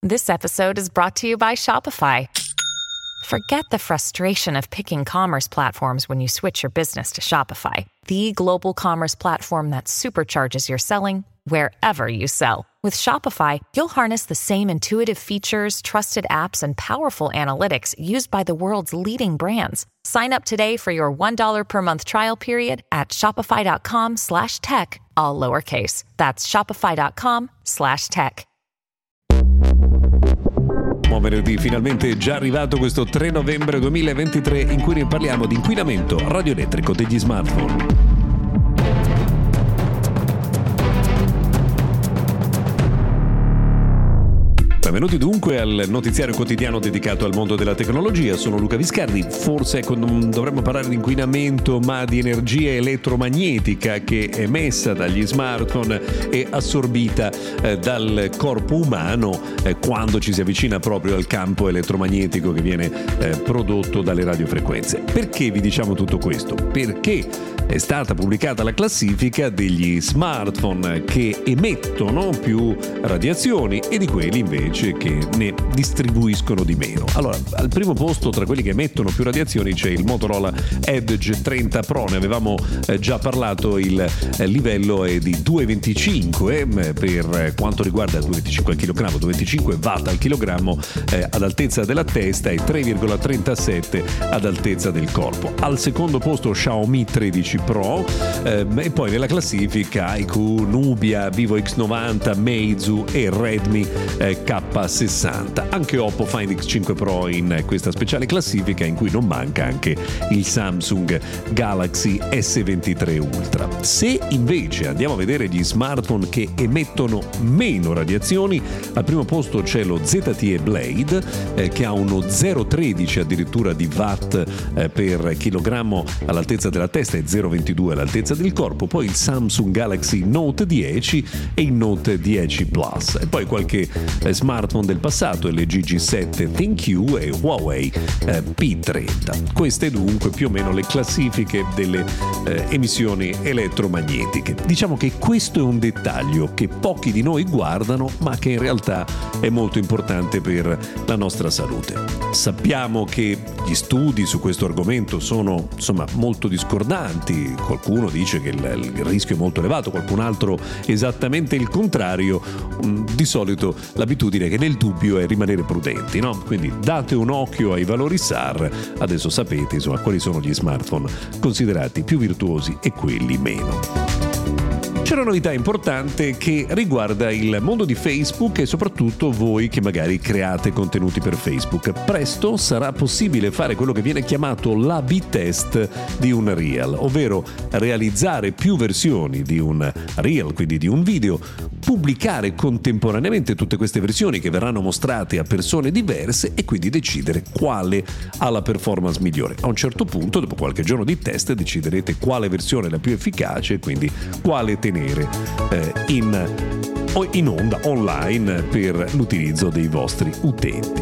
This episode is brought to you by Shopify. Forget the frustration of picking commerce platforms when you switch your business to Shopify, the global commerce platform that supercharges your selling wherever you sell. With Shopify, you'll harness the same intuitive features, trusted apps, and powerful analytics used by the world's leading brands. Sign up today for your $1 per month trial period at shopify.com/tech, all lowercase. That's shopify.com/tech. Buon venerdì, finalmente è già arrivato questo 3 novembre 2023 in cui ne parliamo di inquinamento radioelettrico degli smartphone. Benvenuti dunque al notiziario quotidiano dedicato al mondo della tecnologia. Sono Luca Viscardi. Forse non dovremmo parlare di inquinamento, ma di energia elettromagnetica che è emessa dagli smartphone e assorbita dal corpo umano quando ci si avvicina proprio al campo elettromagnetico che viene prodotto dalle radiofrequenze. Perché vi diciamo tutto questo? Perché è stata pubblicata la classifica degli smartphone che emettono più radiazioni e di quelli invece che ne distribuiscono di meno. Allora, al primo posto tra quelli che emettono più radiazioni c'è il Motorola Edge 30 Pro, ne avevamo già parlato, il livello è di 2,25 per quanto riguarda 2,25 al chilogrammo, 2,25 watt al chilogrammo ad altezza della testa e 3,37 ad altezza del corpo. Al secondo posto Xiaomi 13 Pro e poi nella classifica Haiku, Nubia, Vivo X90, Meizu e Redmi K60. Anche Oppo Find X5 Pro in questa speciale classifica in cui non manca anche il Samsung Galaxy S23 Ultra. Se invece andiamo a vedere gli smartphone che emettono meno radiazioni, al primo posto c'è lo ZTE Blade che ha uno 0,13 addirittura di watt per chilogrammo all'altezza della testa e 0,22 all'altezza del corpo, poi il Samsung Galaxy Note 10 e il Note 10 Plus e poi qualche smartphone del passato, LG G7 ThinQ e Huawei P30. Queste dunque più o meno le classifiche delle emissioni elettromagnetiche. Diciamo che questo è un dettaglio che pochi di noi guardano ma che in realtà è molto importante per la nostra salute. Sappiamo che gli studi su questo argomento sono molto discordanti, qualcuno dice che il rischio è molto elevato, qualcun altro esattamente il contrario. Di solito l'abitudine che nel dubbio è rimanere prudenti, no? Quindi date un occhio ai valori SAR, adesso sapete quali sono gli smartphone considerati più virtuosi e quelli meno. C'è una novità importante che riguarda il mondo di Facebook e soprattutto voi che magari create contenuti per Facebook. Presto sarà possibile fare quello che viene chiamato l'A/B test di un Reel, ovvero realizzare più versioni di un Reel, quindi di un video, pubblicare contemporaneamente tutte queste versioni che verranno mostrate a persone diverse e quindi decidere quale ha la performance migliore. A un certo punto, dopo qualche giorno di test, deciderete quale versione è la più efficace e quindi quale tenere in onda online per l'utilizzo dei vostri utenti.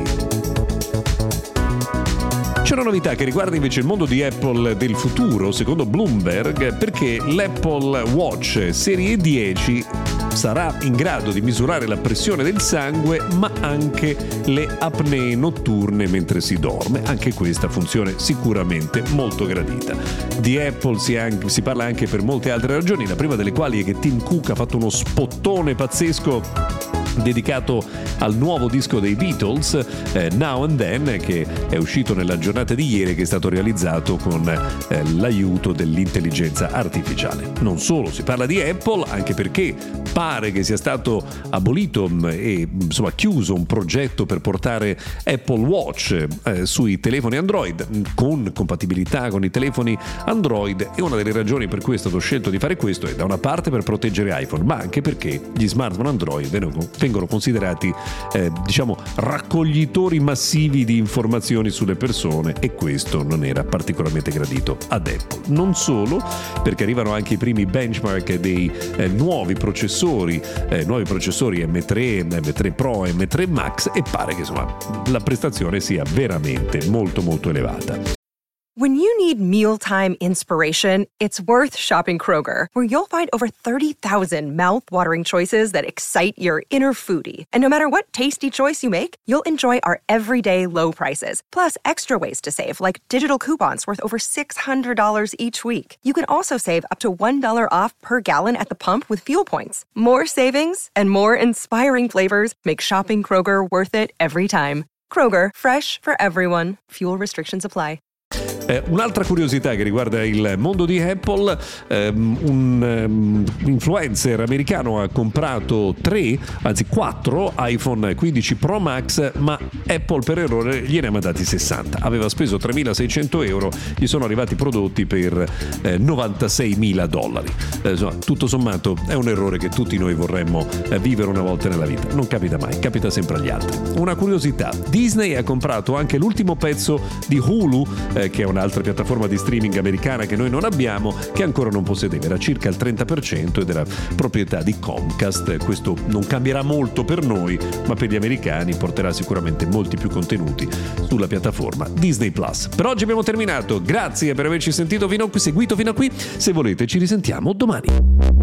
C'è una novità che riguarda invece il mondo di Apple del futuro, secondo Bloomberg, perché l'Apple Watch Serie 10 sarà in grado di misurare la pressione del sangue ma anche le apnee notturne mentre si dorme. Anche questa funzione sicuramente molto gradita. Di Apple si parla anche per molte altre ragioni, la prima delle quali è che Tim Cook ha fatto uno spottone pazzesco dedicato al nuovo disco dei Beatles, Now and Then, che è uscito nella giornata di ieri, che è stato realizzato con l'aiuto dell'intelligenza artificiale. Non solo si parla di Apple, anche perché pare che sia stato abolito e chiuso un progetto per portare Apple Watch sui telefoni Android con compatibilità con i telefoni Android, e una delle ragioni per cui è stato scelto di fare questo è da una parte per proteggere iPhone, ma anche perché gli smartphone Android vengono considerati raccoglitori massivi di informazioni sulle persone, e questo non era particolarmente gradito ad Apple. Non solo, perché arrivano anche i primi benchmark dei nuovi processori M3, M3 Pro, M3 Max, e pare che la prestazione sia veramente molto molto elevata. When you need mealtime inspiration, it's worth shopping Kroger, where you'll find over 30,000 mouth-watering choices that excite your inner foodie. And no matter what tasty choice you make, you'll enjoy our everyday low prices, plus extra ways to save, like digital coupons worth over $600 each week. You can also save up to $1 off per gallon at the pump with fuel points. More savings and more inspiring flavors make shopping Kroger worth it every time. Kroger, fresh for everyone. Fuel restrictions apply. Un'altra curiosità che riguarda il mondo di Apple, un influencer americano ha comprato 4 iPhone 15 Pro Max, ma Apple per errore gliene ha mandati 60. Aveva speso €3.600, gli sono arrivati prodotti per $96.000. Insomma, tutto sommato è un errore che tutti noi vorremmo vivere una volta nella vita. Non capita mai, capita sempre agli altri. Una curiosità: Disney ha comprato anche l'ultimo pezzo di Hulu, che è un'altra piattaforma di streaming americana che noi non abbiamo, che ancora non possedeva. Era circa il 30% ed era proprietà di Comcast. Questo non cambierà molto per noi, ma per gli americani porterà sicuramente molti più contenuti sulla piattaforma Disney Plus. Per oggi abbiamo terminato. Grazie per averci seguito fino a qui. Se volete ci risentiamo domani.